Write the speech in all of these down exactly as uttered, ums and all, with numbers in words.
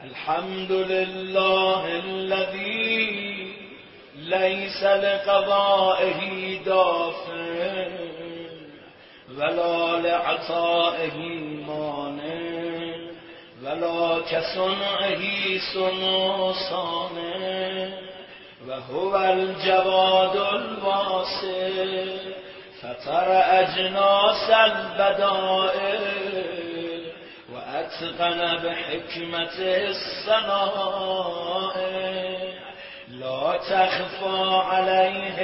الحمد لله الذي ليس لقضائه دافع ولا لعطائه مانع ولا كصنعه صنع صانع وهو الجواد الواسع فطر أجناس البدائع وأتقن بحكمة الصنائع لا تخفى عليه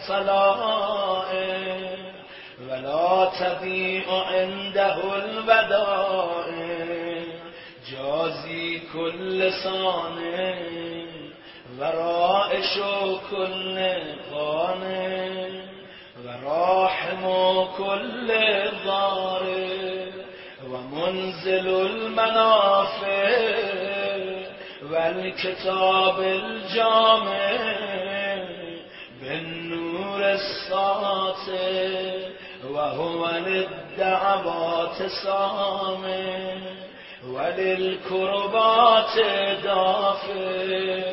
الطلائع ولا تضيع عنده الودائع جازي كل صانع ورائش كل قانع وراحم كل ضارع ومنزل المنافع والكتاب الجامع بالنور الساطع وهو للدعوات سامع وللكربات دافع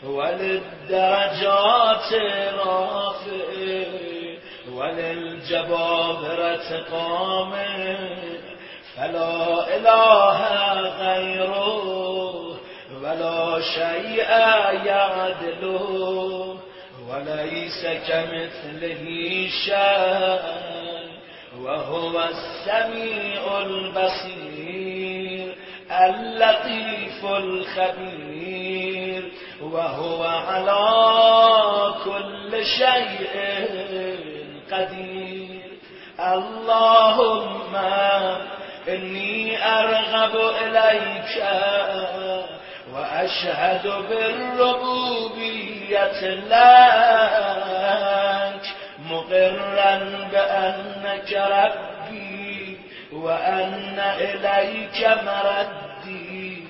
وللدرجات رافع وللجبابرة قامع فلا إله غيره ولا شيء يعدله وليس كمثله شيء وهو السميع البصير اللطيف الخبير وهو على كل شيء قدير. اللهم إني أرغب إليك وأشهد بالربوبية لك مقرا بأنك ربي وأن إليك مردي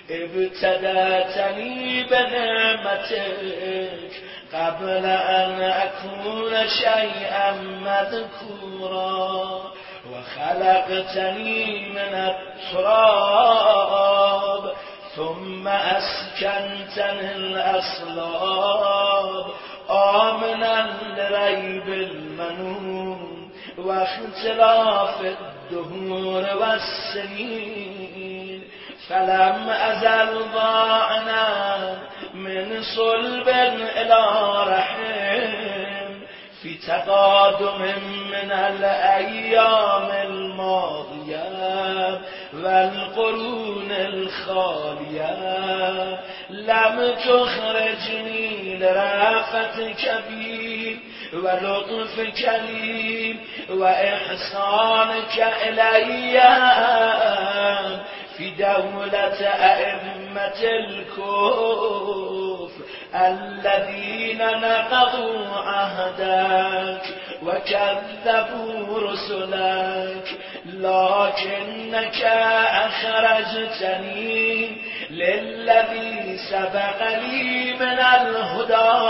ابتدأتني بنعمتك قبل أن أكون شيئا مذكورا وخلقتني من التراب ثم أسكنتني الأصلاب آمنا لريب المنون واختلاف الدهور والسنين فلم أزل ضاعنا من صلب إلى رحم في تقادم من الأيام الماضية والقرون الخالية لم تخرجني لرافتك بي ولطفك لي وإحسانك إلي في دولة أئمة الكفر الذين نقضوا عهدك وكذبوا رسلك لكنك أخرجتني للذي سبق لي من الهدى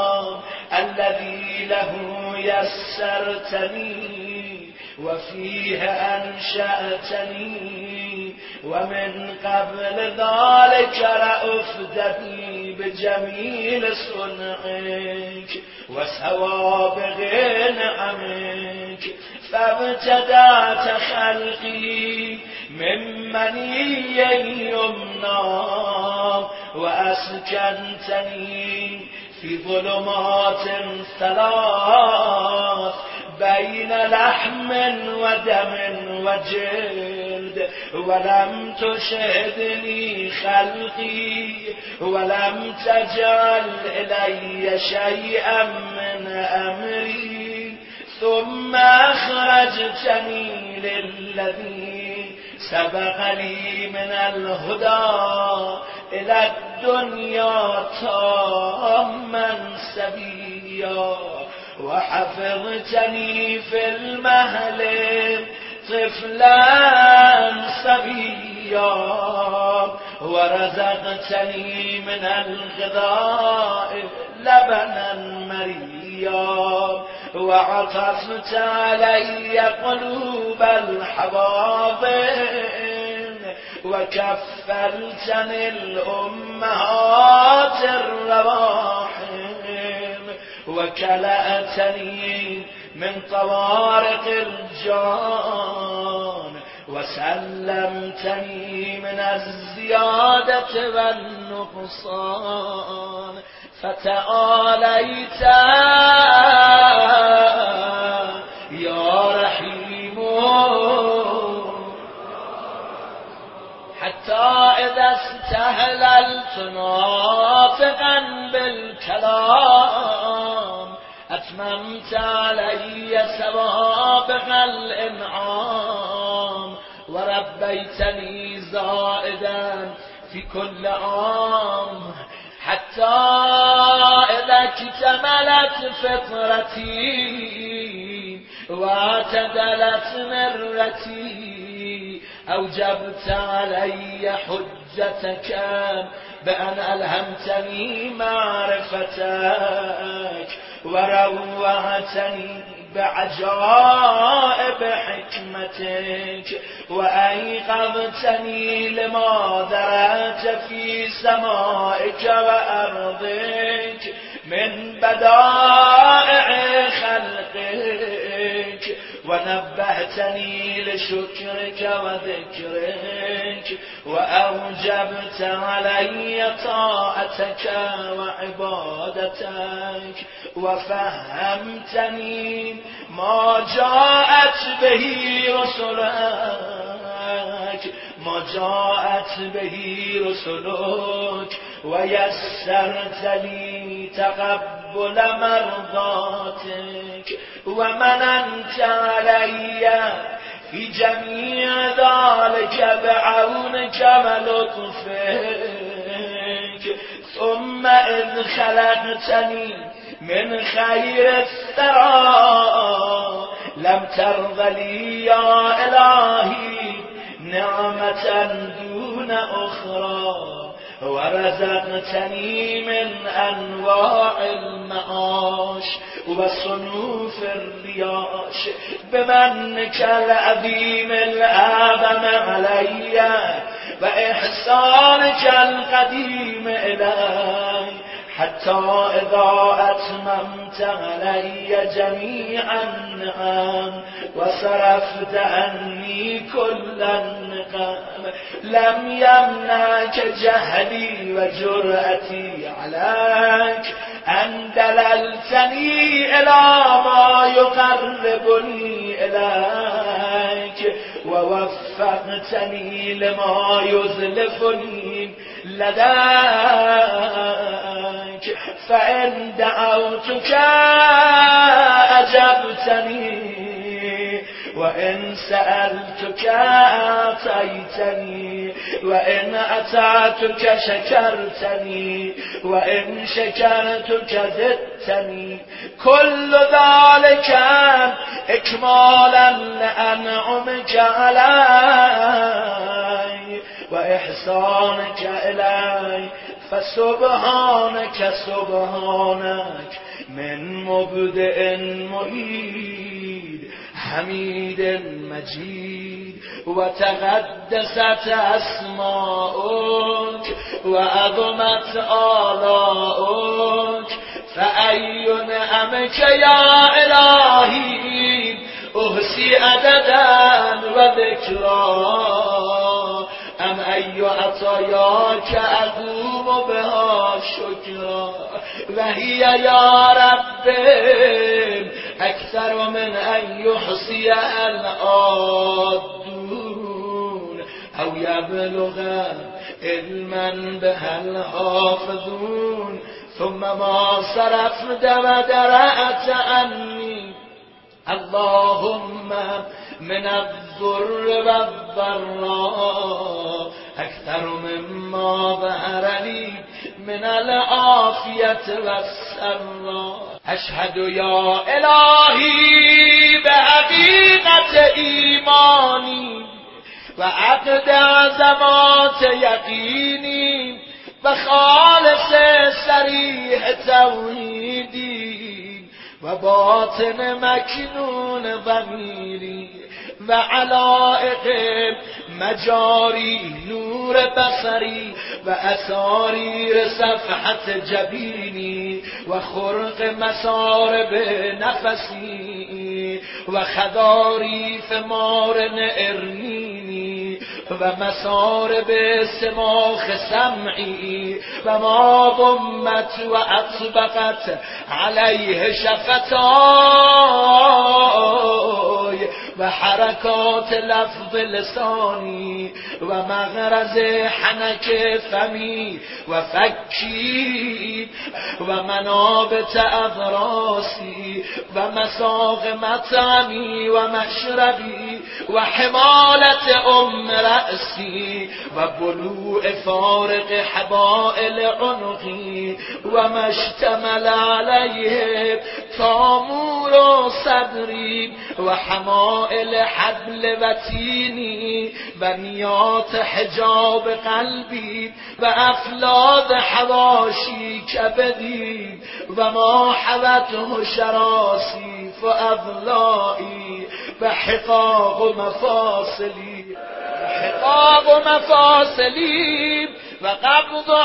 الذي له يسرتني وفيه أنشأتني ومن قبل ذلك رأفت بي بجميل صنعك وسوابغ نعمك فابتدأت خلقي من مني يمنى وأسكنتني في ظلمات ثلاث بين لحم ودم وجلد ولم تشهدني خلقي ولم تجعل إلي شيئا من أمري ثم أخرجتني للذي سبق لي من الهدى إلى الدنيا تاما سبيا وحفظتني في المهل طفلا صبيا ورزقتني من الغذاء لبنا مريا وعطفت علي قلوب الحواضن وكفلتني الأمهات الرواحم وكلأتني من طوارق الجان وسلمتني من الزيادة والنقصان فتعاليت يا رحيم حتى إذا استهللت ناطقا بالكلام أتممت علي سوابق الإنعام وربيتني زائدا في كل عام حتى إذا اكتملت فطرتي واعتدلت مرتي أوجبت علي حجتك بأن ألهمتني معرفتك وروعتني بعجائب حكمتك وأيقظتني لما درت في سمائك وأرضك من بدائع خلقك ونبهتني لشكرك وذكرك وأوجبت علي طاعتك وعبادتك وفهمتني ما جاءت به رسلك ما جاءت به رسلك ويسرت لي تقبل مرضاتك ومننت علي في جميع ذلك بعونك ولطفك ثم إذ خلقتني من خير الثرى لم ترض لي يا إلهي نعمة دون أخرى ورزقتني من أنواع المعاش وصنوف الرياش بمنك العظيم الأعظم علي وإحسانك القديم إلي حتى إذا أتممت علي جميع النعم وصرفت عني كل النقم لم يمنعك جهلي وجرأتي عليك أن دللتني إلى ما يقربني إليك ووفقتني لما يزلفني لديك فإن دعوتك أجبتني وإن سألتك أعطيتني وإن أطعتك شكرتني وإن شكرتك زدتني كل ذلك إكمالا لأنعمك علي وإحسانك إلي فسبحانك سبحانك من مبدئ معيد حميد مجيد وتقدست أسماؤك وعظمت آلاؤك فأي نعمك يا إلهي أحصي عددا وذكرا أم أي عطاياك أقوم بها شكرا وهي يا رب أكثر من أن يحصي العادون أو يبلغ علما بها الحافظون ثم ما صرفت ودرأت عني اللهم من الضر والضراء أكثر مما ظهر لي من العافية والسراء أشهد يا إلهي بحقيقة إيماني وعقد عزمات يقيني وخالص صريح توحيدي وباطن مكنون ضميري و علائق مجاری نور بصری و اساریر صفحت جبینی و خرق مسارب نفسی و خداریف مارن ارنینی و مسارب سماخ سمعی و ما بمت و اطبقت علیه شفتای و حرکات لفظ لسانی و مغرز حنک فمی و فکی و منابت اضراسی و مساق مطعمی و مشربی و حمالت ام رأسی و بلوع فارق حبائل عنقی و مشتمل علیه تامور و صدری و حمائل حبل وتینی و نیات حجاب قلبی و افلاد حواشی کبدی و ما حوته شراسی و اضلاعی و حقاق و مفاصلی حقاق و مفاصلی و قبض و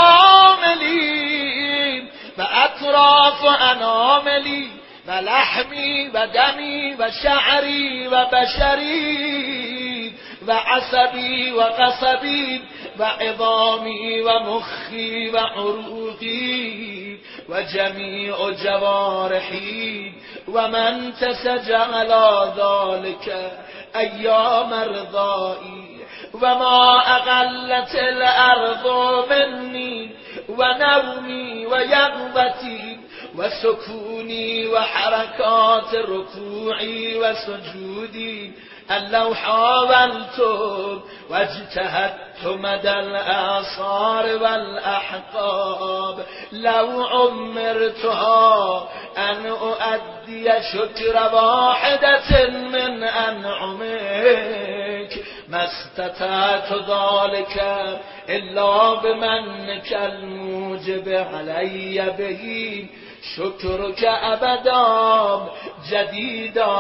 عواملی و اطراف و اناملی و لحمی و دمی و شعری و بشری و عصبی و قصبی و عظامی و مخی و عروقی و جمیع جوارحی و من تسجل ذلك ایام رضایی و ما اقلت الارض منی و نومی و یقظتی و سکونی و حرکات رکوعی و سجودی لو حاولت واجتهدت مدى الآثار والأحقاب لو عمرتها أن أؤدي شكر واحدة من أنعمك ما استطعت ذلك إلا بمنك الموجب علي به شكرك أبدا جديدا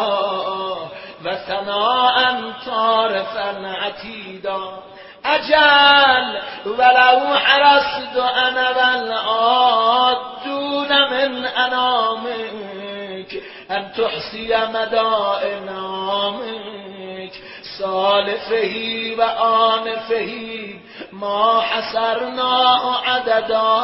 وثناء طارفا عتيدا أجل ولو حرصت أنا والعادون من أنامك أن تحصي مدى إنعامك سالفه وآنفه ما حصرناه عددا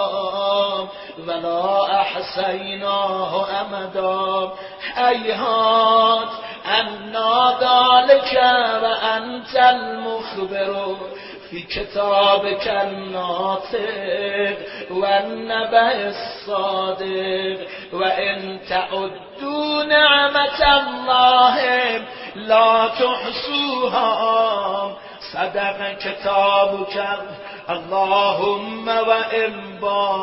ولا أحصيناه أمدا هيهات أنا ذلك وأنت المخبر في كتابك الناطق والنبأ الصادق وإن تعدوا نعمة الله لا تحصوها صدق كتابك اللهم وإن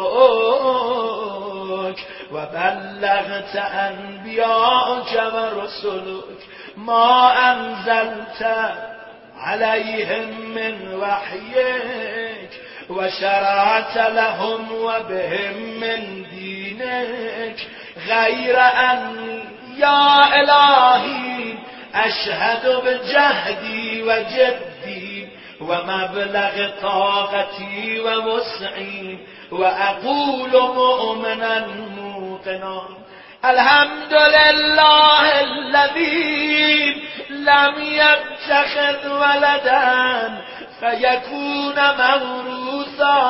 باءك وبلغت أنبياءك ورسلك ما أنزلت عليهم من وحيك وشرعت لهم وبهم من دينك غير أني يا إلهي أشهد بجهدي وجدي ومبلغ طاقتي ووسعي وأقول مؤمنا موقنا الحمد لله الذي لم يتخذ ولدا فيكون موروثا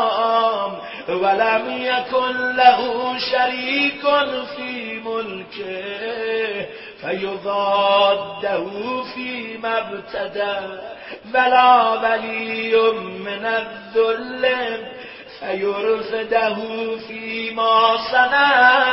ولم يكن له شريك في ملكه فيضاده فيما ابتدى ولا ولي من الذل فيرفده فيما صنع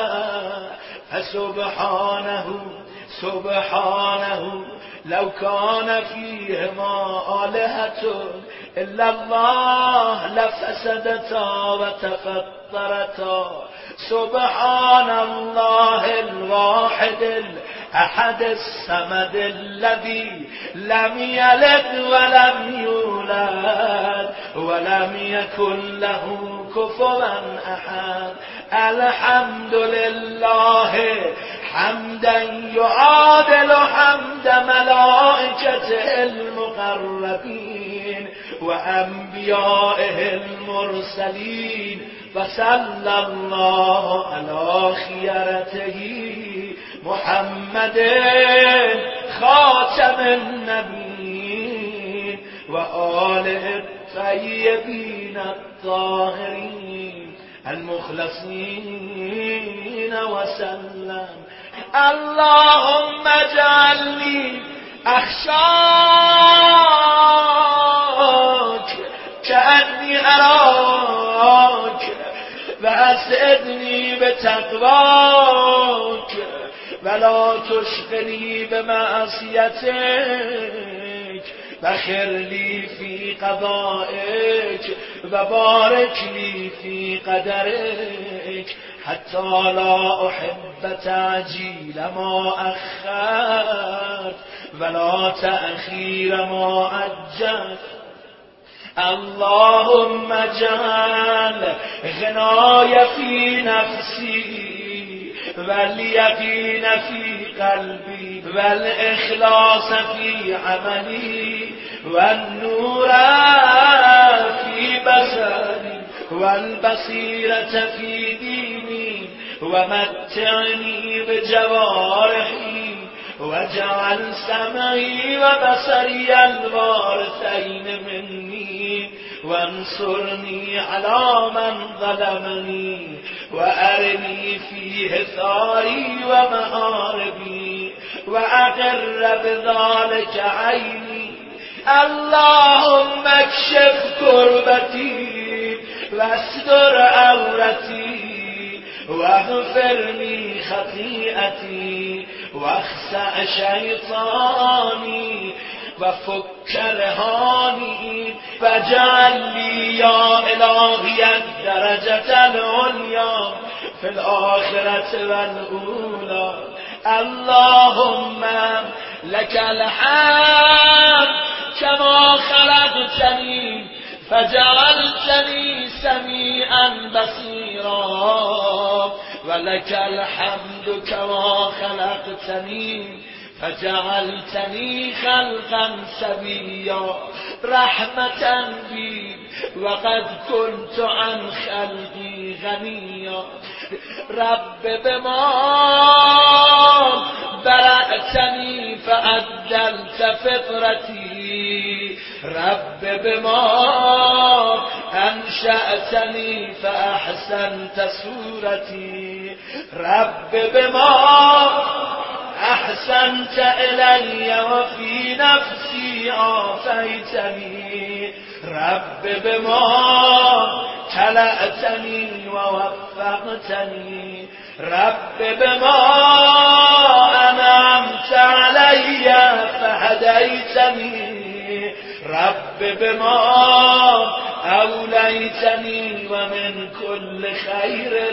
فسبحانه سبحانه لو كان فيهما آلهة إلا الله لفسدتا وتفطرتا سبحان الله الواحد الأحد الصمد الذي لم يلد ولم يولد ولم يكن له كفوا أحد الحمد لله حمدا يعادل حمد ملائكته المقربين وأنبيائه المرسلين وصلى الله على خيرته محمد خاتم النبيين وآله الطيبين الطاهرين المخلصين وسلم. اللهم اجعلني أخشاك كأني أراك وأسعدني بتقواك ولا تشغلني بمعصيتك وخر لي في قضائك وبارك لي في قدرك حتى لا أحب تعجيل ما أخرت ولا تأخير ما أجلت. اللهم اجعل غناي في نفسي واليقين في قلبي والإخلاص في عملي والنور في بصري والبصيرة في ديني ومتعني بجوارحي واجعل سمعي وبصري الوارثين مني وانصرني على من ظلمني وأرني فيه ثاري ومآربي وأقر بذلك عيني. اللهم اكشف كربتي واستر عورتي واغفرني خطيئتي واخسأ شيطاني وفك رهاني واجعل لي يا إلهي الدرجة العليا في الآخرة والأولى. اللهم لك الحمد كما خلقتني فجعلتني سميعا بصيرا ولك الحمد كما خلقتني فجعلتني خلقا سويا رحمة بي وقد كنت عن خلقي غنيا. رب بما برأتني فعدلت فطرتي رب بما أنشأتني فأحسنت صورتي رب بما أحسنت إلي وفي نفسي عافيتني رب بما كلأتني ووفقتني رب بما أنعمت علي فهديتني رب بما أوليتني ومن كل خير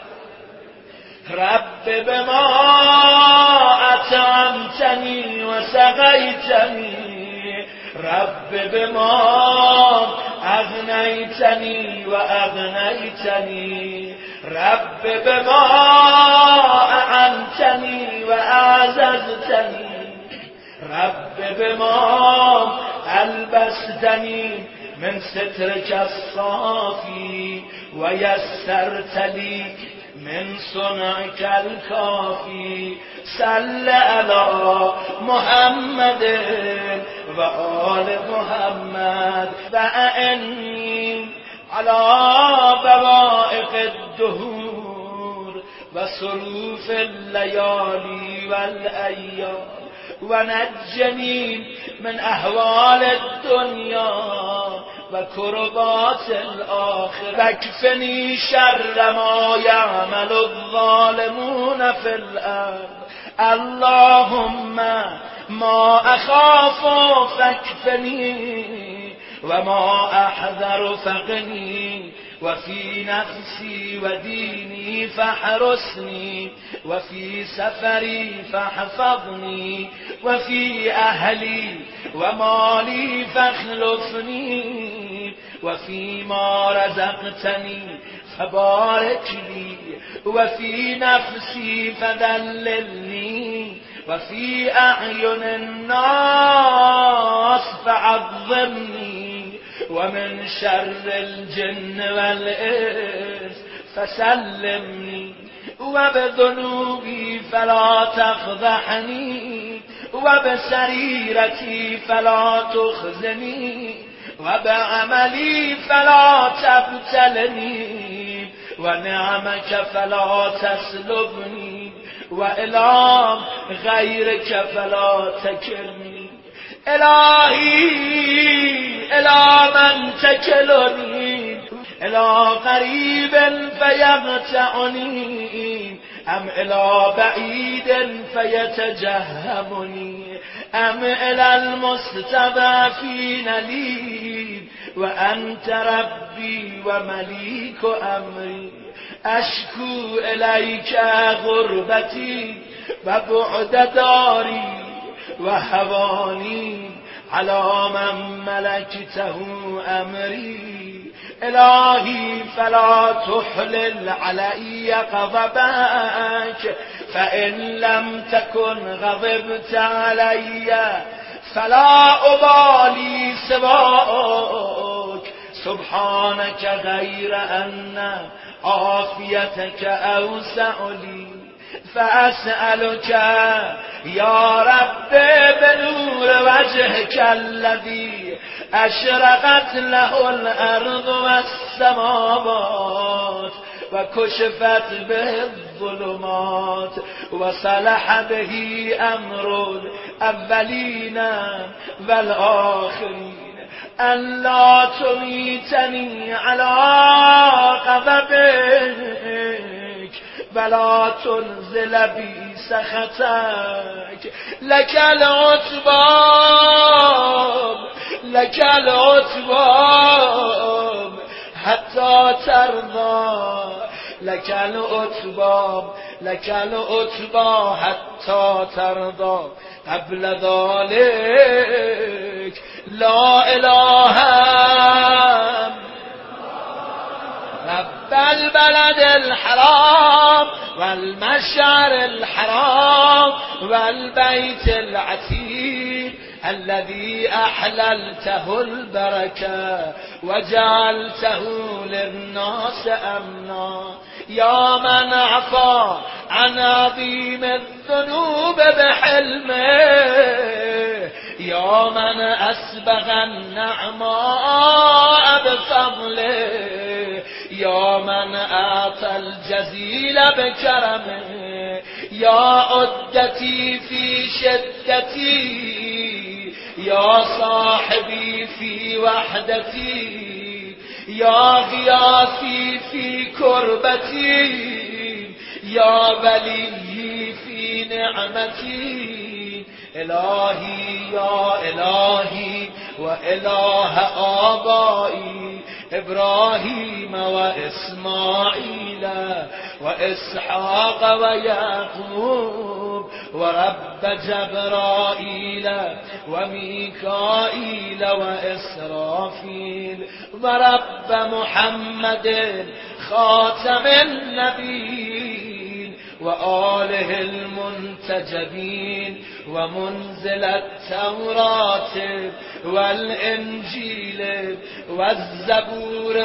رب بما أطعمتني وسقيتني رب بما أغنيتني وأغنيتني رب بما أعنتني وأعززتني رب بما ألبستني من سترك الصافي ويسرت لي من صنعك الكافي. صل على محمد وآل محمد وأعني على بوائق الدهور وصروف الليالي والأيام ونجني من أهوال الدنيا وكربات الآخرة واكفني شر ما يعمل الظالمون في الأرض. اللهم ما أخاف فاكفني وما أحذر فقني وفي نفسي وديني فاحرسني وفي سفري فاحفظني وفي أهلي ومالي فاخلفني وفيما رزقتني فبارك لي، وفي نفسي فدللني، وفي أعين الناس فعظمني، ومن شر الجن والإنس فسلمني، وبذنوبي فلا تفضحني، وبسريرتي فلا تخزني، وبعملي فلا تبتلني، ونعمك فلا تسلبني، وإلى غيرك فلا تكلني. إلهي إلى من تكلني؟ إلى قريب فيقطعني، أم إلى بعيد فيتجهمني، أم إلى المستضعفين لي، وأنت ربي ومليك أمري. أشكو إليك غربتي وبعد داري وهواني على من ملكته أمري. إلهي فلا تحلل علي غضبك، فإن لم تكن غضبت علي فلا أبالي سواك. سبحانك غير أن عافيتك أوسع لي، فأسألك يا رب بنور وجهك الذي أشرقت له الأرض والسماوات، وكشفت به الظلمات، وصلح به أمر الأولين والآخرين، أن لا تميتني على غضبك ولا تنزل بي سخطك. لك العتبى لك العتبى حتى ترضى، لك العتبى لك العتبى حتى ترضى. قبل ذلك لا إله رب البلد الحرام والمشعر الحرام والبيت العتيق الذي أحللته البركة وجعلته للناس أمنا. يا من عفا عن عظيم الذنوب بحلمه، يا من أسبغ النعماء بفضله، يا من أعطى الجزيل بكرمه. يا عدتي في شدتي، يا صاحبي في وحدتي، يا غياثي في كربتي، يا ولي في نعمتي. إلهي يا إلهي وإله آبائي إبراهيم وإسماعيل وإسحاق ويعقوب، ورب جبرائيل وميكائيل وإسرافيل، ورب محمد خاتم النبيين وآله المنتجبين، ومنزل التوراة والإنجيل والزبور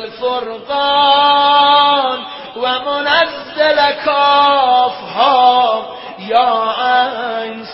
والفرقان، ومنزل كافها يا عين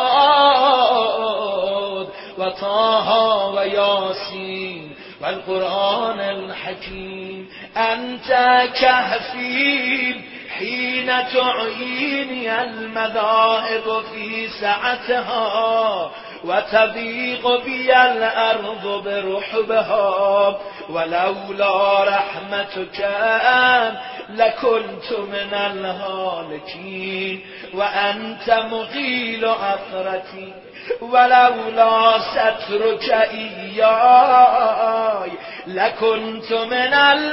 صاد، وطه وياسين والقرآن الحكيم. أنت كهفي حين تعييني المذاهب في سعتها، وتضيق بي الأرض برحبها، ولولا رحمتك لكنت من الهالكين. وأنت مغيل أثرتي، ولولا سترك إياي لكنت من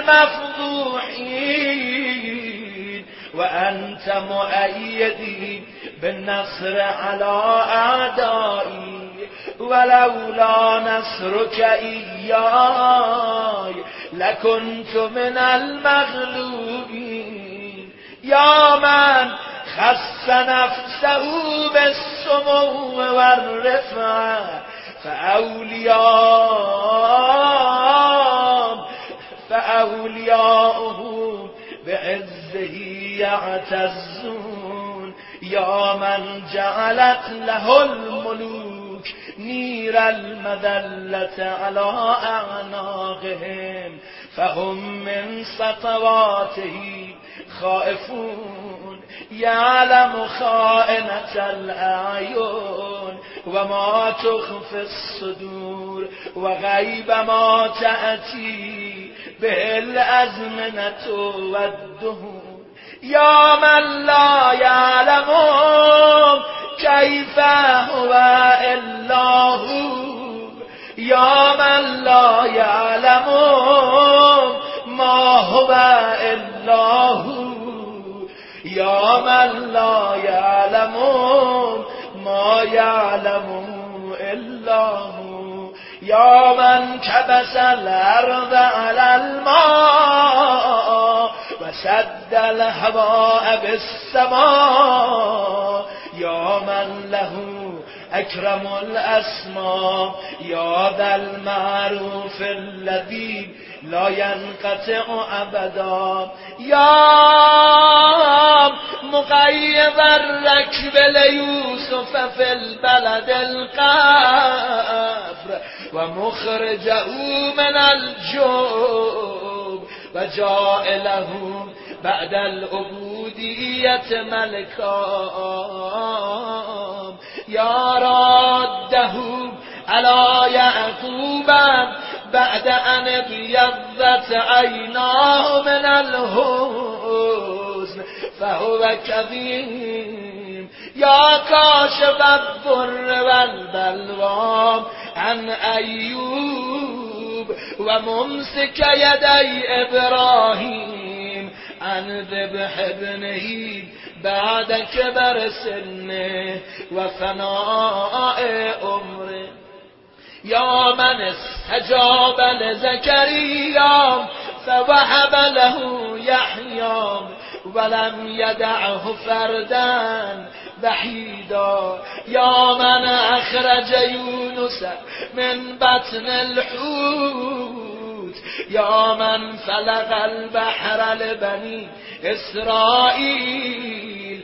المفضوحين. وأنت مؤيدي بالنصر على أعدائي، ولولا نصرك إياي لكنت من المغلوبين. يا من خص نفسه بالسمو والرفعة فأولياء فأولياؤه بعزه يعتزون. يا من جعلت له الملوك نير المذلة على أعناقهم فهم من سطواته خائفون. يعلم خائنة الأعين وما تخفي الصدور وغيب ما تأتي به الأزمنة والدهور. يا من لا يعلم كيف هو إلا هو. يا من لا يعلم ما هو إلا هو. يا من لا يعلم ما يعلم إلا هو. يا من كبس الأرض على الماء وسد الهواء بالسماء. يا من له أكرم الأسماء. يا ذا المعروف الذي لا ينقطع أبدا. يا مقيض الركب ليوسف في البلد القفر ومخرجه من الجوب وجائله بعد العبودية ملكا. يا راده على يعقوب بعد أن ابيضت عيناه من الحزن فهو كظيم. يا كاشف الضر والبلوى عن أيوب وممسك يدي إبراهيم عن ذبح ابنه بعد كبر سنه وفناء عمره. يا من استجاب لزكريا فوهب له يحيى ولم يدعه فردا وحيدا. يا من أخرج يونس من بطن الحوت. يا من فلق البحر لبني إسرائيل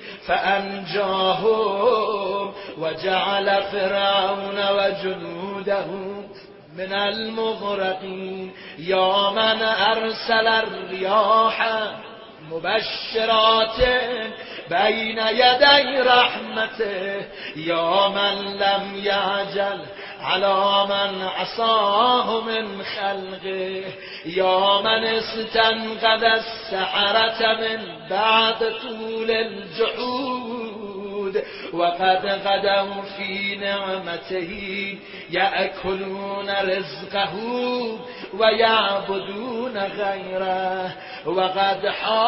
فأنجاهم وجعل فرعون وجنوده من المغرقين. يا من أرسل الرياح مبشرات بين يدي رحمته. يا من لم يعجل على من عصاه من خلقه. يا من استنقذ السحرة من بعد طول الجحود وقد غدوا في نعمته يأكلون رزقه ويعبدون غيره. وقد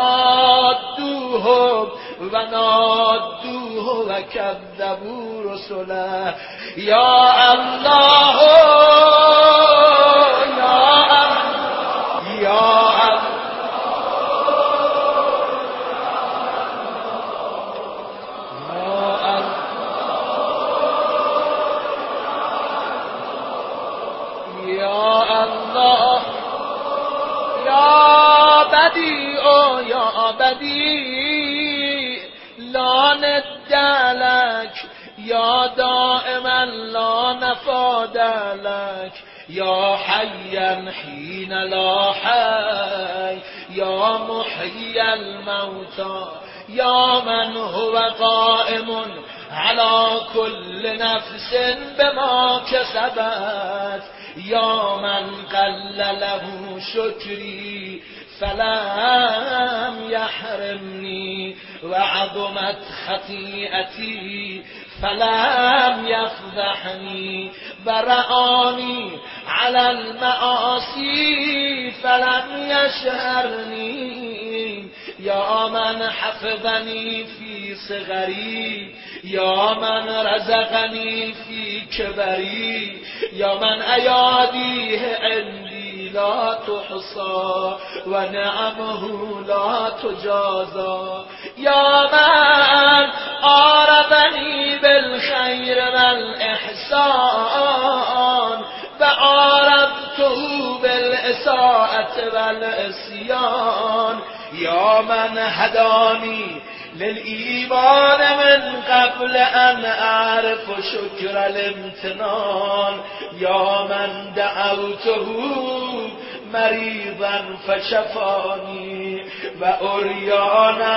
حادوه ونادوه وكذبوا رسله. يا الله يا الله يا الله يا بديع يا بديع لا ند لك. يا دائما لا نفاد لك. يا حيا حين لا حي. يا محيي الموتى. يا من هو قائم على كل نفس بما كسبت. يا من قل له شكري فلم يحرمني وعظمت خطيئتي فلم يفضحني. برآني على المعاصي فلم يشهرني. يا من حفظني في صغري. يا من رزقني في كبري. يا من أياديه عندي لا تحصى ونعمه لا تجازى يا من عارضني بالخير والإحسان فعارضته بالإساءة والعصيان يا من هداني للإيمان من قبل أن أعرف شكر الامتنان يا من دعوته مريضا فشفاني وأريانا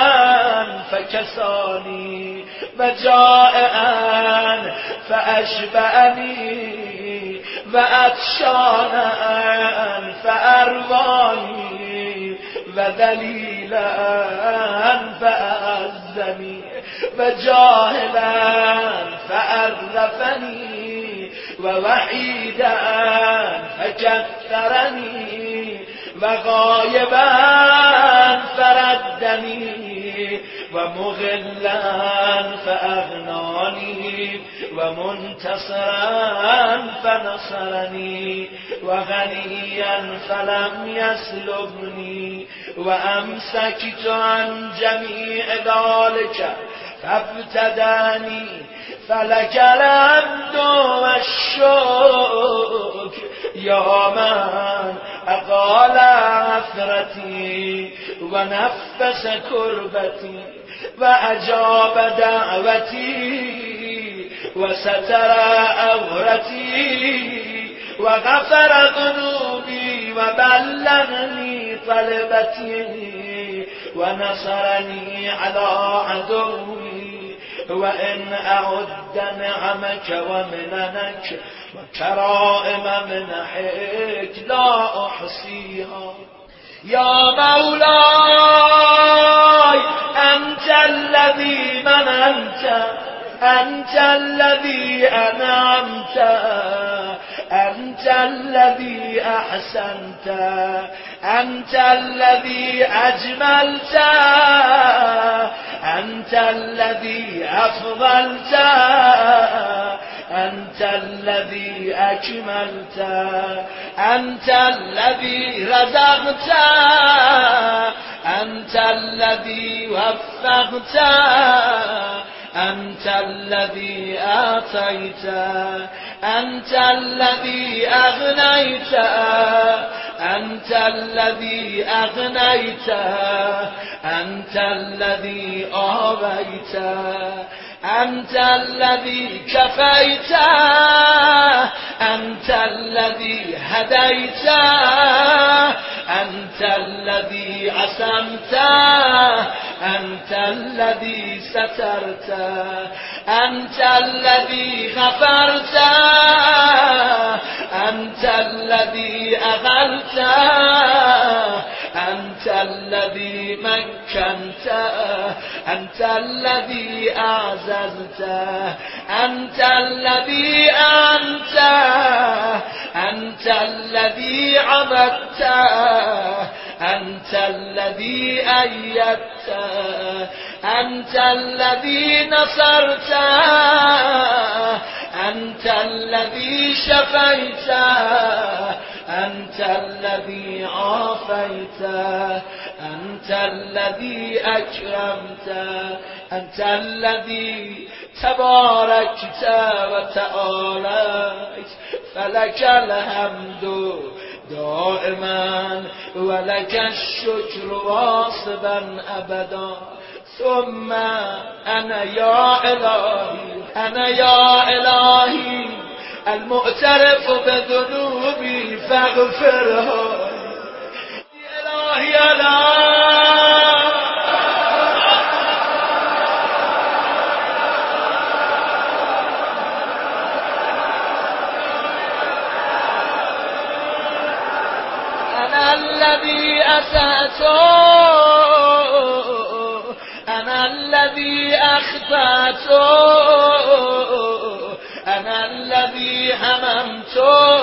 فكساني وجائعا فأشبعني وأتشانا فأرواني وذليلا فأعزني وجاهلا فأرفني ووحيدا فكثرني وغائبا فردني ومغلا فأغناني ومنتصرا فنصرني وغنيا فلم يسلبني وأمسكت عن جميع ذلك فابتداني فلك الحمد والشكر يا من أقال عثرتي ونفس كربتي وأجاب دعوتي وستر عورتي وغفر ذنوبي وبلغني طلبتي ونصرني على عدوي وإن أعد نعمك ومننك وكرائم منحك لا أحصيها يا مولاي أنت الذي مننت أنت الذي أنعمت أنت الذي أحسنت أنت الذي أجملت أنت الذي أفضلت أنت الذي أكملت أنت الذي رزقت أنت الذي وفقت أنت الذي آتيت أنت الذي أغنيت أنت الذي أغنيت أنت الذي آويت أنت الذي كفيت أنت الذي هديت أنت الذي عصمت أنت الذي سترت أنت الذي غفرت أنت الذي أغلت أنت الذي مكنت أنت الذي أعززت أنت الذي أنت أنت الذي عبدت أنت الذي أيدت أنت الذي نصرت أنت الذي شفيت أنت الذي عافيت أنت الذي أكرمت أنت الذي تباركت وتعاليت فلك الحمد دائما ولك الشكر واصبا أبدا ثم أنا يا إلهي أنا يا إلهي المعترف بذنوبي فاغفرها يا إلهي أنا أنا الذي أسأت أنا الذي أخطأت أنا الذي هممت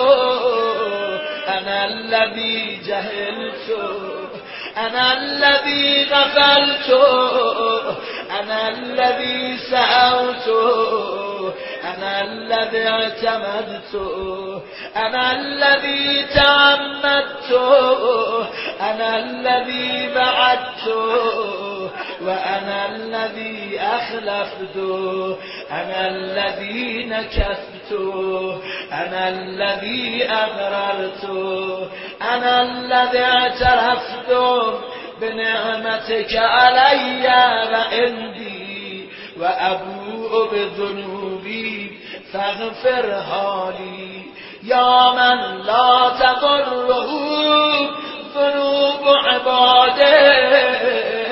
أنا الذي جهلت أنا الذي غفلت أنا الذي سأوت أنا الذي اعتمدت أنا الذي تعمدت أنا الذي بعدت وأنا الذي أخلفت أنا الذي نكثت أنا الذي أغررت أنا الذي اعترفت بنعمتك علي وعندي وأبوء بذنوبي فاغفرها لي يا من لا تضره ذنوب عباده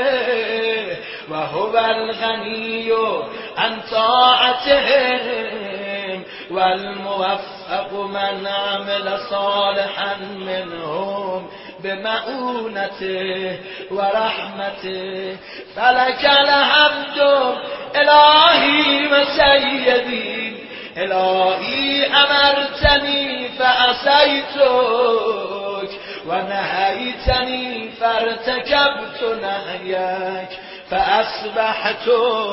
وهو الغني عن طاعتهم والموفق من عمل صالحا منهم بمؤونته ورحمته فلك الحمد إلهي وسيدي إلهي أمرتني فعصيتك ونهيتني فارتكبت نهيك فأصبحت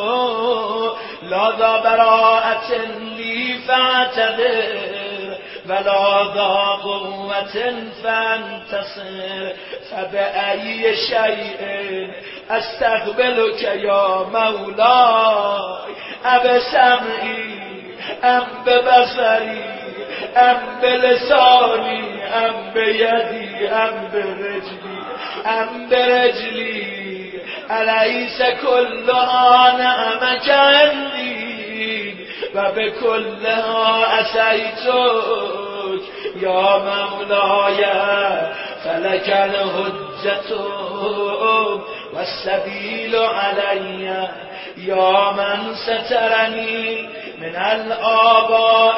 لدى براءة لي فاعتذر ولا ذا قوة فانتصر فبأي شيء أستقبلك يا مولاي أبسمعي أم ببصري أم بلساني أم بيدي أم برجلي أم برجلي أليس كلها نعمك عندي وبكلها أسيتك يا مولاي فلك الحجة والسبيل علي يا من سترني من الآباء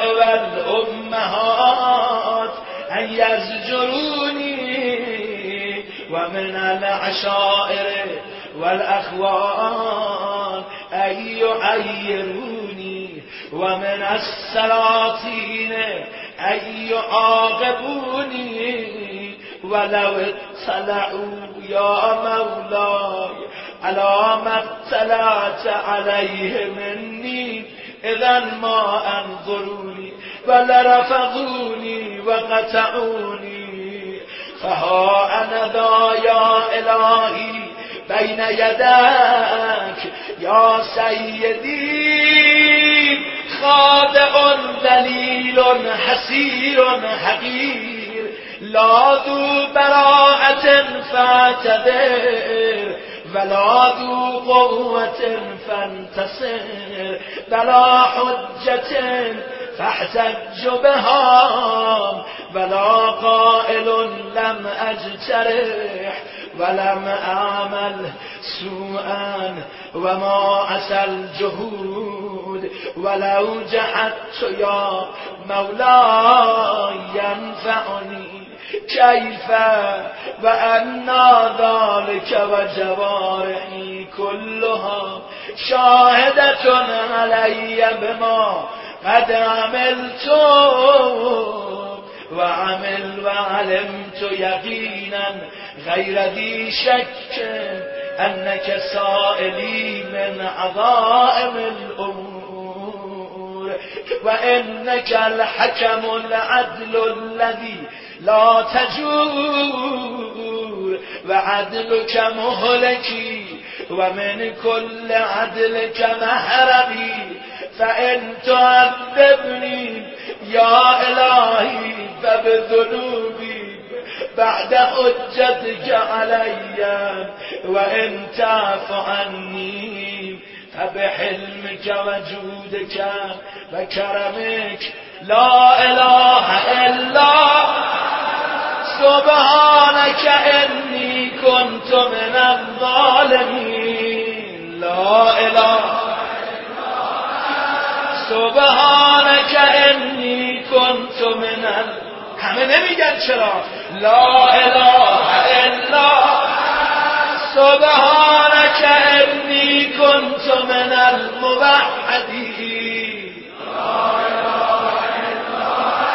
والأمهات أن يزجروني ومن العشائر والأخوان أن يعيروني ومن السلاطين أن يعاقبوني ولو اطلعوا يا مولاي على ما اطلعت عليه مني إذا ما أنظروني ولرفضوني وقطعوني فها أنا ذا يا إلهي بين يداك يا سيدي خاضع ذليل حسير حقير لا ذو براءة فاعتذر ولا ذو قوة فانتصر ولا حجة فاحتج بها ولا قائل لم أجترح ولم أعمل سوءا وما عسى الجهود ولو جحدت يا مولاي ينفعني كيف وأن ذلك وجوارحي كلها شاهدة علي بما قد عملت وعمل وعلمت يقينا غير ذي شك أنك سائلي من عظائم الأمور وإنك الحكم العدل الذي لا تجور وعدلك مهلكي ومن كل عدلك محرمي فإن تعذبني يا إلهي فبذنوبي بعد حجتك علي وإن تعف عني فبحلمك وجودك وكرمك لا إله إلا سبحانك إني كنت من الظالمين لا إله سبحانك إني كنت من ال همه نمیگن چرا لا اله الا سبحانك إني كنت من الموحدين لا اله الا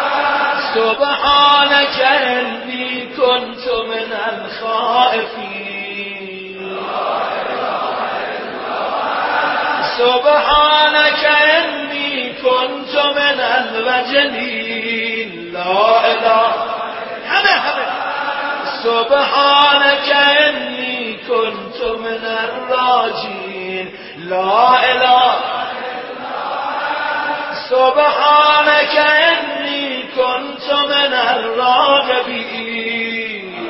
سبحانك إني كنت من الخائفين لا اله الا سبحانك إني كنت كنت من الوجلين لا إله همه همه سبحانك إني كنت من الراجين لا إله سبحانك إني كنت من الراغبين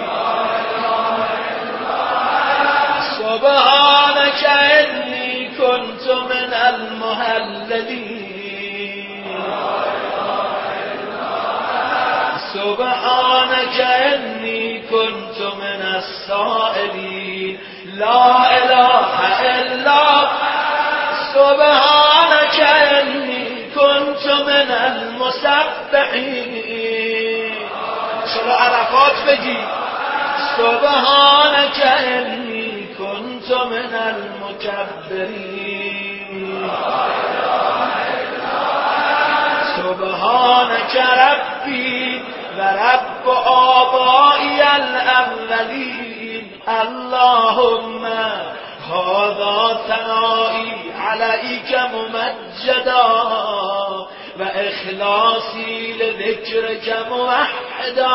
سبحانك إني كنت من المهللين سبحانك إني كنت من السائلين لا إله إلا سبحانك إني كنت من المسبحين شلو عرفات بگی سبحانك إني كنت من المكبرين سبحانك ربي ورب آبائي الأولين اللهم هذا ثنائي عليك ممجدا وإخلاصي لذكرك موحدا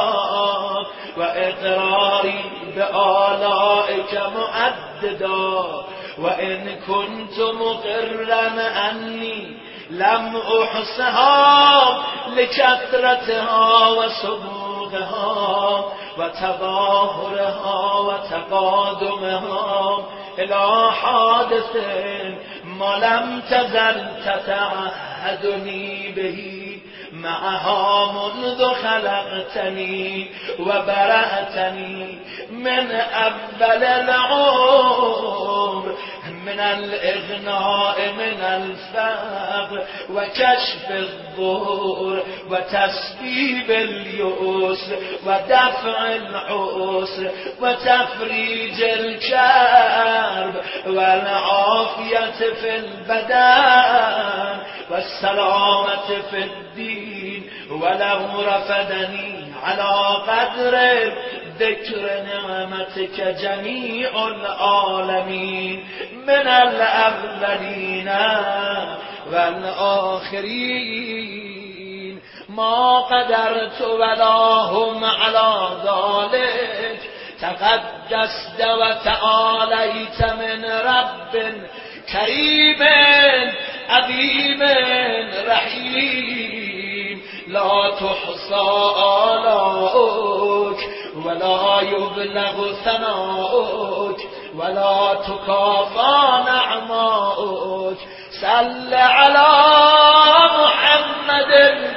وإقراري بآلائك مؤددا وإن كنت مقرا أني لم أحصها لكثرتها وسبوغها وتظاهرها وتقادمها إلى حادث ما لم تزل تتعهدني به معها منذ خلقتني وبرأتني من أول العمر من الإغناء من الفقر وكشف الضر وتسبيب اليسر ودفع العسر وتفريج الكرب والعافية في البدن والسلامة في الدين ولو رفدني على قدر ذكر نعمتك جميع العالمين من الأولين والآخرين ما قدرت ولا هم على ذلك تقدست وتعاليت من رب كريم عظيم رحيم لا تحصى آلاؤك ولا يبلغ ثناؤك ولا تكافى نعماؤك صل على محمد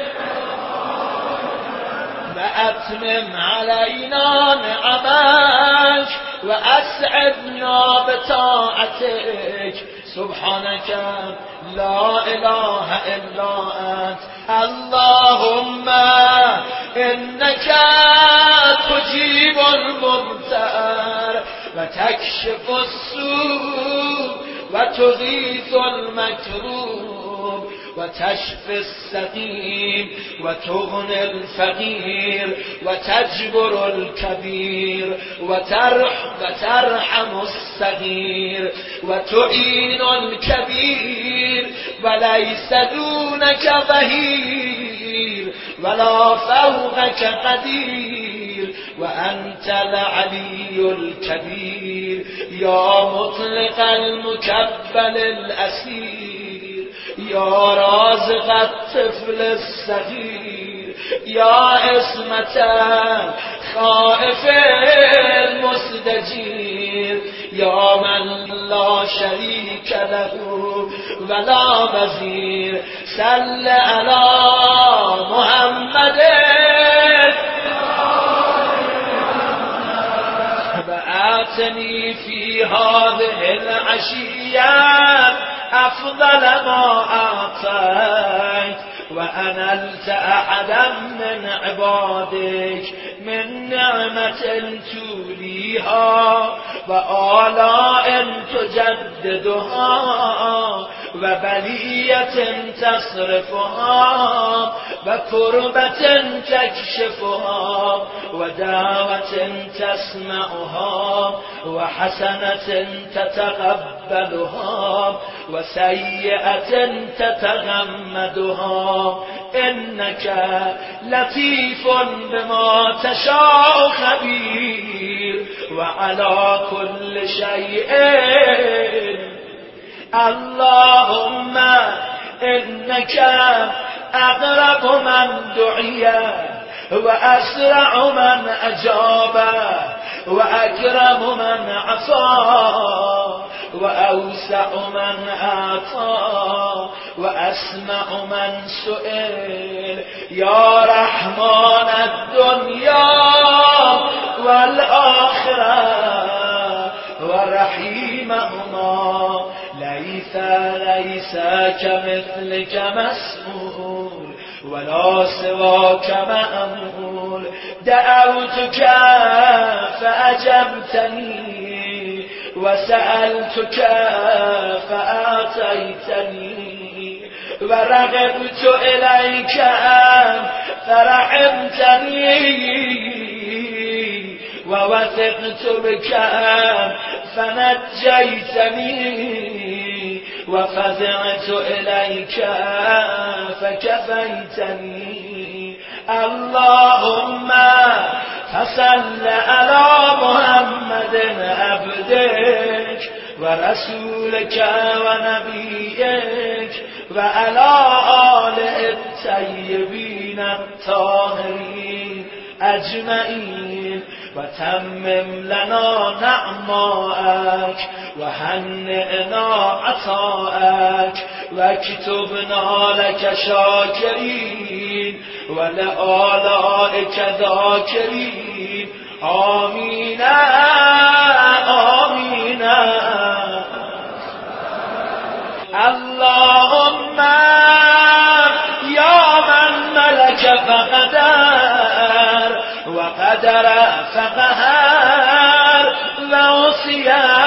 وأتمم علينا نعمك وأسعدنا بطاعتك سبحانك لا إله إلا أنت اللهم إنك تجيب المضطر وتكشف السوء وتغيث المكروب وتشفي السقيم وتغني الفقير وتجبر الكبير وترح وترحم الصغير وتعين الكبير وليس دونك ظهير ولا فوقك قدير وأنت العلي الكبير يا مطلق المكبل الأسير يا رازق الطفل الصغير يا عصمة خائف المستجير يا من لا شريك له ولا وزير صل على محمد وآتني في هذه العشية أفضل ما أعطيت وأنلت أحدا من عبادك من نعمة توليها وآلاء تجددها وبلية تصرفها وكربة تكشفها ودعوة تسمعها وحسنة تتقبلها وسيئة تتغمدها إنك لطيف بما تشاء خبير وعلى كل شيء. اللهم إنك أقرب من دعي وأسرع من أجاب وأكرم من عطى وأوسع من أعطى وأسمع من سئل يا رحمن الدنيا والآخرة ورحيمهما ليس ليس كمثلك مسؤول ولا سواك مأمول دعوتك فأجبتني وسألتك فأعطيتني ورغبت إليك فرحمتني ووثقت بك فنجيتني وفزعت إليك فكفيتني. اللهم فصل على محمد عبدك ورسولك ونبيك وعلى آله الطيبين الطاهرين أجمعين وتمم لنا نعماءك وهنئنا عطاءك واكتبنا لك شاكرين ولآلائك ذاكرين آمين آمين. اللهم يا من ملك فقدر وقدر فقهر ووصي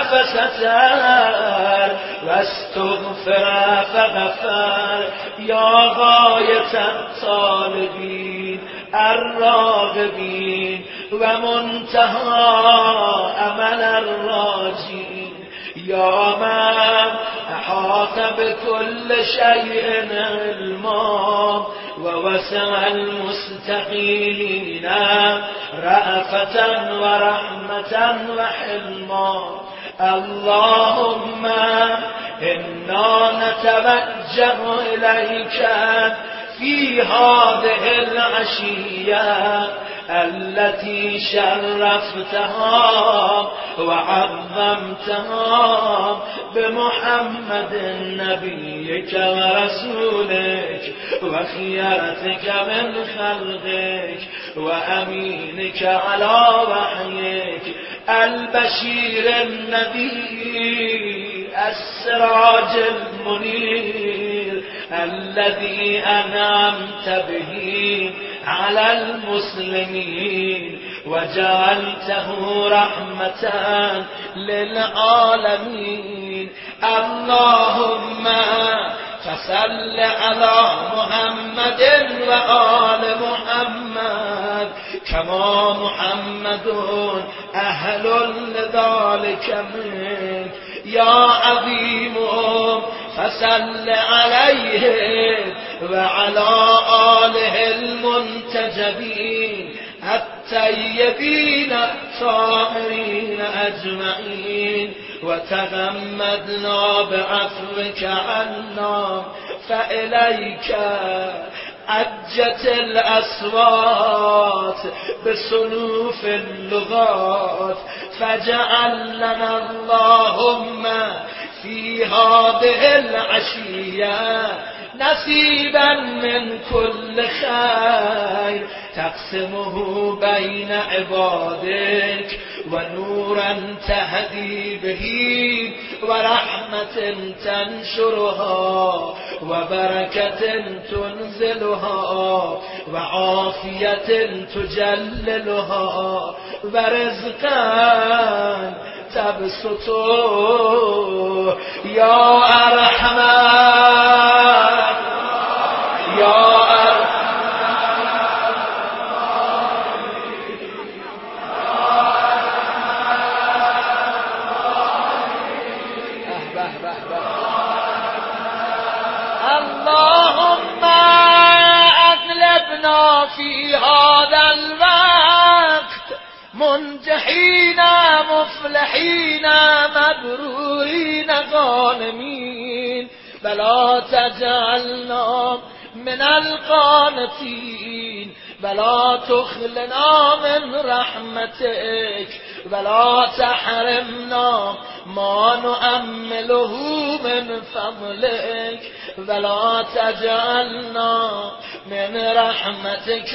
فستر واستغفر فغفر يا غاية الطالبين الراغبين ومنتهى أمل الراجين يا من أحاط بكل شيء علما ووسع المستقيمين رأفة ورحمة وحلما. اللهم إنا نتوجه إليك في هذه العشية التي شرفتها وعظمتها بمحمد نبيك ورسولك وخيرتك من خلقك وأمينك على وحيك البشير النذير السراج المنير الذي أنعمت به على المسلمين وجعلته رحمة للعالمين. اللهم فصل على محمد وآل محمد كما محمد أهل لذلك منك يا عظيم فصل عليه وعلى آله المنتجبين الطيبين الطاهرين أجمعين وتغمدنا بعفوك عنا فإليك عجت الأصوات بصنوف اللغات فاجعل لنا اللهم في هذه العشية نصيبا من كل خير تقسمه بين عبادك ونورا تهدي به ورحمة تنشرها وبركة تنزلها وعافية تجللها ورزقا تبسط يا أرحم يا أرحم اللهم أغلبنا في هذا الوقت منجحين مفلحين مبرورين غانمين ولا تجعلنا من القانتين ولا تخلنا من رحمتك ولا تحرمنا ما نؤمله من فضلك ولا تجعلنا من رحمتك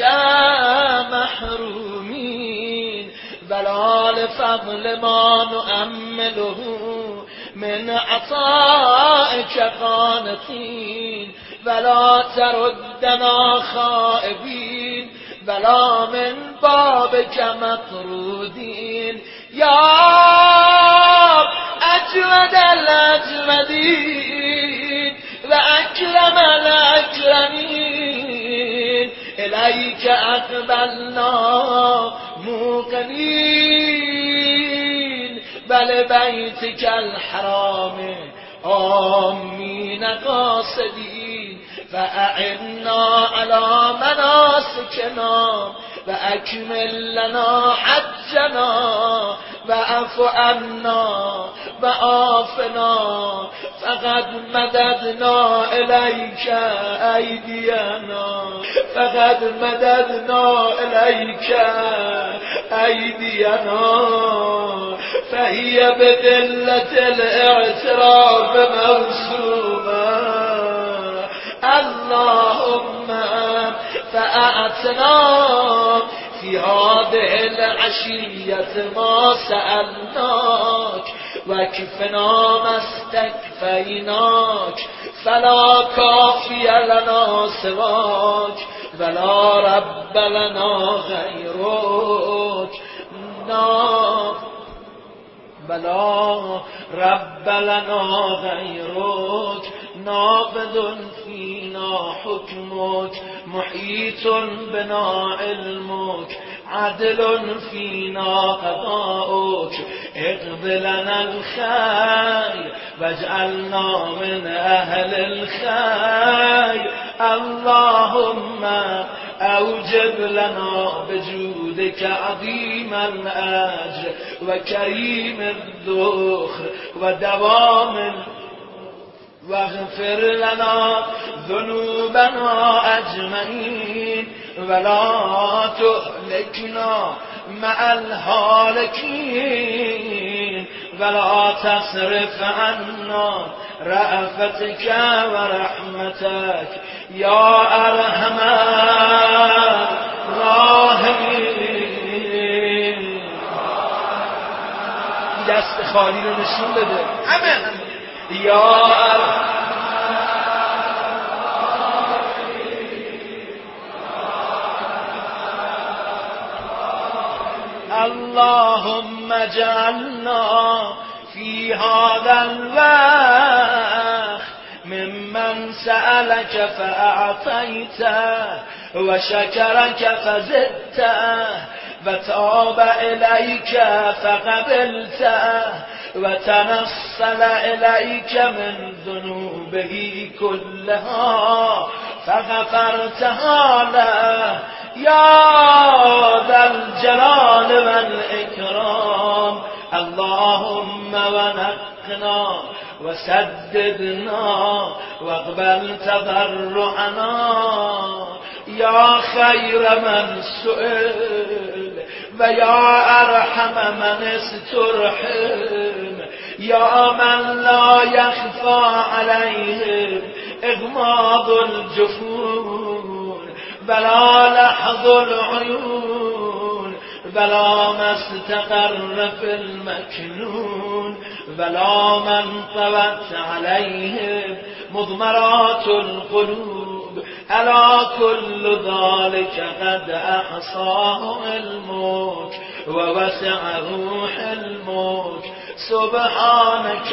محرومين ولا لفضل ما نؤمله من عطائك قانتين ولا تردنا خائبين ولا من بابك مطرودين يا أجود الأجودين وأكرم الأكرمين إليك أقبلنا موقنين بل بيتك الحرام آمين قاصدين فأعنا على مناسكنا وأكمل لنا حجنا وأعف عنا وعافنا فقد مددنا إليك أيدينا فقد مددنا إليك أيدينا فهي بذلة الاعتراف موسومة اللهم فأعتنا في هذه العشية ما سألناك وكفنا ما استكفيناك فلا كافي لنا سواك ولا رب لنا غيرك نعم ولا رب لنا غيرك نافذ فينا حكمك محيط بنا علمك عدل فينا قضاؤك اقض لنا الخير واجعلنا من أهل الخير اللهم أوجب لنا بجودك عظيم الأجر وكريم الذخر ودوام واغفر لنا ذنوبنا أجمعين ولا تهلكنا مع الهالكين ولا تصرف عنا رأفتك ورحمتك يا أرحم الراحمين. دست خالی رو نشون بده همه یا اللهم اجعلنا في هذا الوقت ممن سألك فأعطيته وشكرك فزدته وتاب إليك فقبلته وتنصل إليك من ذنوبه كلها فغفرتها له يا ذا الجلال والإكرام. اللهم ونقنا وسددنا واقبل تضرعنا يا خير من سئل ويا أرحم من استرحم يا من لا يخفى عليه إغماض الجفون بلا لحظ العيون بلا ما استقر في المكنون بلا من طوت عليه مضمرات القلوب ألا كل ذلك قد أحصاه علمك ووسع علمك سبحانك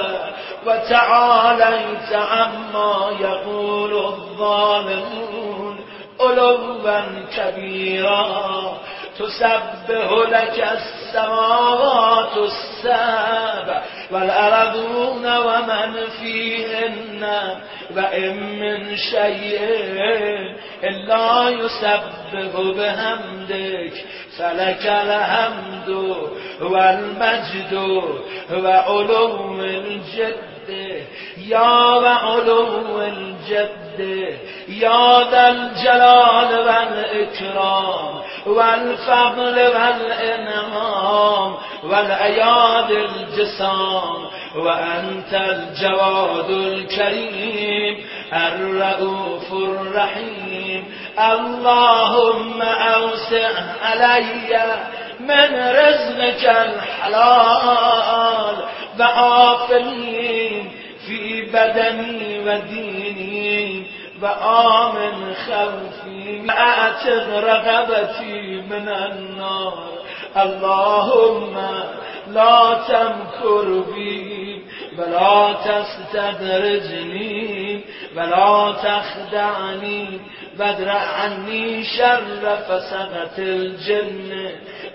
وتعاليت عما يقول الظالمون علوا كبيرا تسبح لك السماوات السبع والأرضون ومن فيهن وإن من شيء إلا يسبح بحمدك فلك الحمد والمجد وعلو الجد يا وعلو الجد يا ذا الجلال والإكرام والفضل والإنعام والأياد الجسام وأنت الجواد الكريم الرؤوف الرحيم اللهم أوسع علي من رزقك الحلال وعافني في بدني وديني وآمن خوفي وأعتق رغبتي من النار اللهم لا تمكر بي ولا تستدرجني ولا تخدعني وادرع عني شر فسقة الجن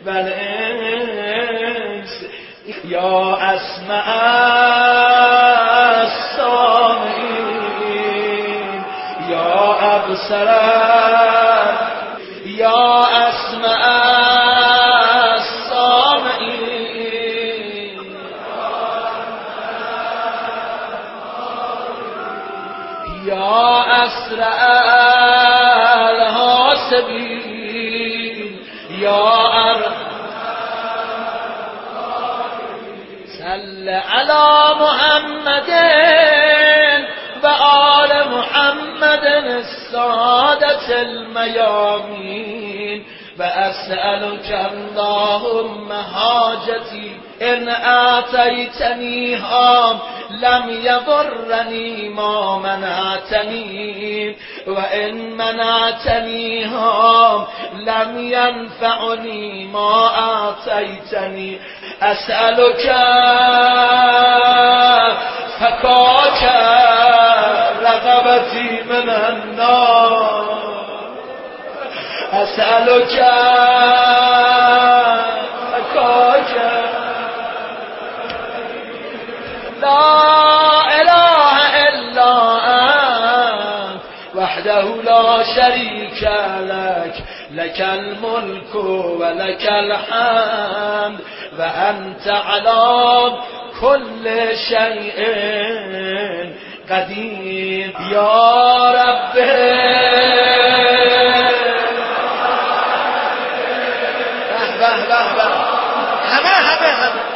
والإنس يا أسمع السامعين يا أبصر يا أسمع السامعين يا أسرع الحاسبين يا أرحم صل على محمد وآل محمد السادة الميامين وأسألك اللهم حاجتي إن آتيتنيها لم يضرني ما منعتني وإن منعتنيها لم ينفعني ما آتيتني أسألك فكاك رغبتي من النار أسألك فكاك لا إله إلا أنت وحده لا شريك لك لك الملك ولك الحمد وأنت على كل شيء قدير يا رب به به به همه همه همه